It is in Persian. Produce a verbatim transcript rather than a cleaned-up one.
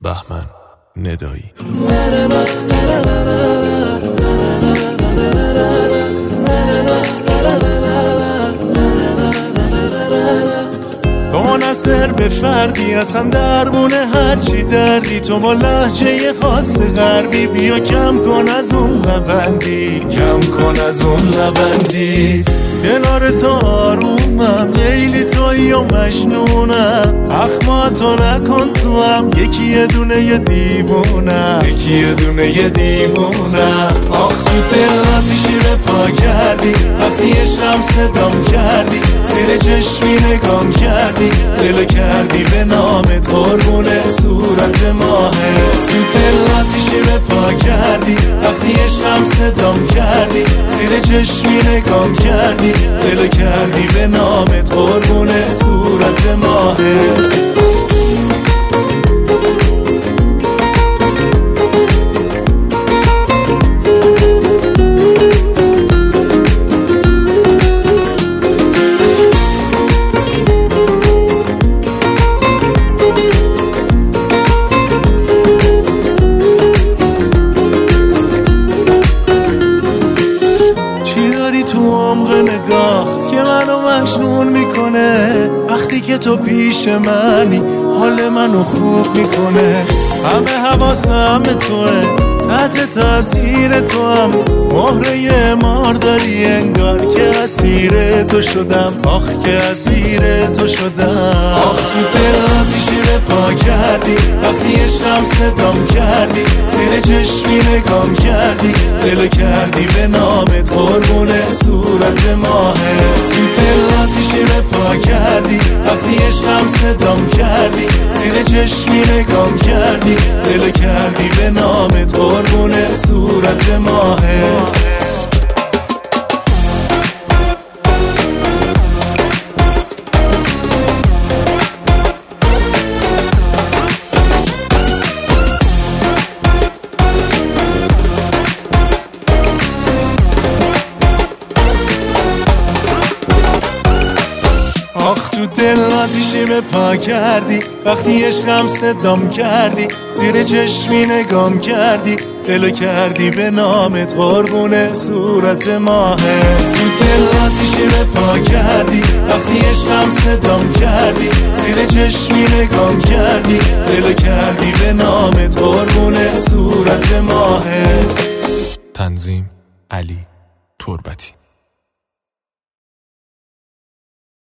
بهمن ندایی. تو منحصر به فردی اصلا درمونه هرچی دردی، تو با لهجه خاص غربی بیا کم کن از اون لبندی، کم کن از اون لبندی. کنار تو آرومم لیلی تویی و مجنونم، اخما تو نکن تو هم یکی یه دونه یه دیوونم، یکی یه دونه یه دیوونم. آخ تو دلم شیر پا کردی وقتی عشقم صدام کردی، زیر چشمی نگام کردی دل کردی به نامت قربونه صورت ماهت. تو دلم شیر پا کردی وقتی عشقم صدام کردی، زیر چشمی نگام کردی دل کردی به نامت قربونه صورت ماهت. تو عمق نگاهت که منو مجنون میکنه، وقتی که تو پیش منی حال منو خوب میکنه. همه حواسم به توه، تحت تاثیر تو هم مهره مار داری، انگار که اسیر تو شدم، آخ که اسیر تو شدم. آخ تو دلم شیر پا کردی وقتی عشقم صدام کردی، زیر چشمی نگام کردی دل کردی به نامت قربونه صورت ماهت. تو دلم شیر پا کردی وقتی عشقم صدام کردی، زیر چشمی نگام کردی دل کردی به نامت قربونه صورت ماهت. آخ تو دل آتیشی به پا کردی وقتی عشقم صدام کردی، زیر چشمی نگام کردی دلو کردی به نامت قربونه صورت ماهت. تو دل آتیشی به پا کردی وقتی عشقم صدام کردی، زیر چشمی نگام کردی دلو کردی به نامت قربونه صورت ماهت. تنظیم علی تربتی.